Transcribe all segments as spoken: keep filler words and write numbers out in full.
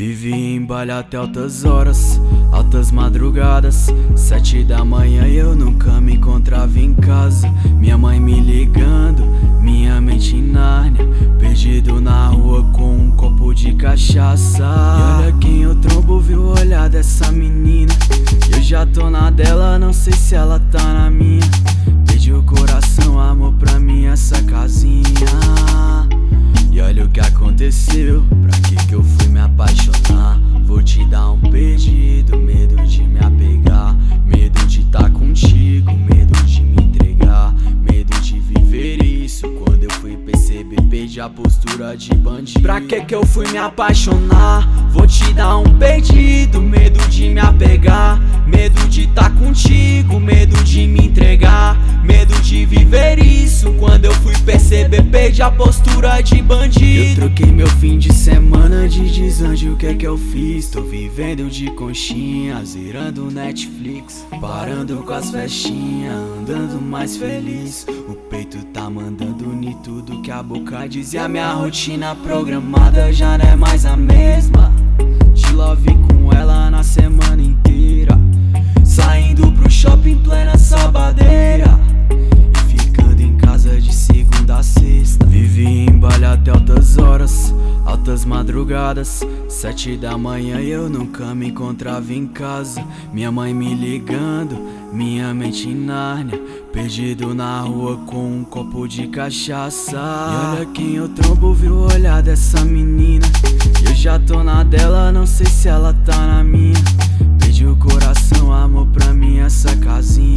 Vivi em baile até altas horas, altas madrugadas, sete da manhã e eu nunca me encontrava em casa. Minha mãe me ligando, minha mente em Nárnia, perdido na rua com um copo de cachaça. E olha quem eu trombo, viu o olhar dessa menina. Eu já tô na dela, não sei se ela tá na minha. Perdi o coração, amor, pra mim essa casinha. E olha o que aconteceu, pra que que eu fui me apaixonar? Vou te dar um perdido, medo de me apegar, medo de tá contigo, medo de me entregar, medo de viver isso. Quando eu fui perceber, perdi a postura de bandido. Pra que que eu fui me apaixonar? Vou te dar um perdido, medo de me apegar, medo de tá contigo, medo de me entregar, medo de viver isso. Quando eu fui perceber, perdi a postura de bandido. Eu troquei meu fim de semana de desânimo, o que é que eu fiz? Tô vivendo de conchinha, zerando Netflix, parando com as festinhas, andando mais feliz. O peito tá mandando em tudo que a boca diz, e a minha rotina programada já não é mais a mesma. De love com ela na semana inteira, saindo pro shopping plena sabadeira, e ficando em casa de segunda a sexta. Vivi em baile até altas horas, altas madrugadas, sete da manhã e eu nunca me encontrava em casa. Minha mãe me ligando, minha mente em Nárnia, perdido na rua com um copo de cachaça. E olha quem eu trombo, viu o olhar dessa menina. Eu já tô na dela, não sei se ela tá na minha. Perdi o coração, amor, pra mim essa casinha.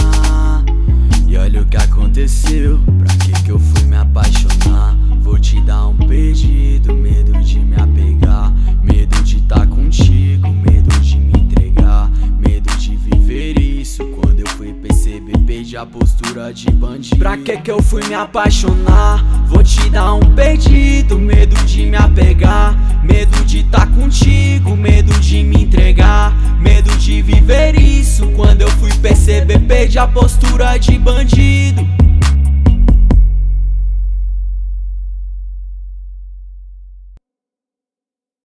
E olha o que aconteceu, pra que que eu fui me apaixonar? Vou te dar um perdido, medo de me apegar, medo de tá contigo, medo de me entregar, medo de viver isso. Quando eu fui perceber, perdi a postura de bandido. Pra que que eu fui me apaixonar? Vou te dar um perdido, medo de me apegar, medo de tá contigo, medo de me entregar, medo de viver isso. Quando eu fui perceber, perdi a postura de bandido.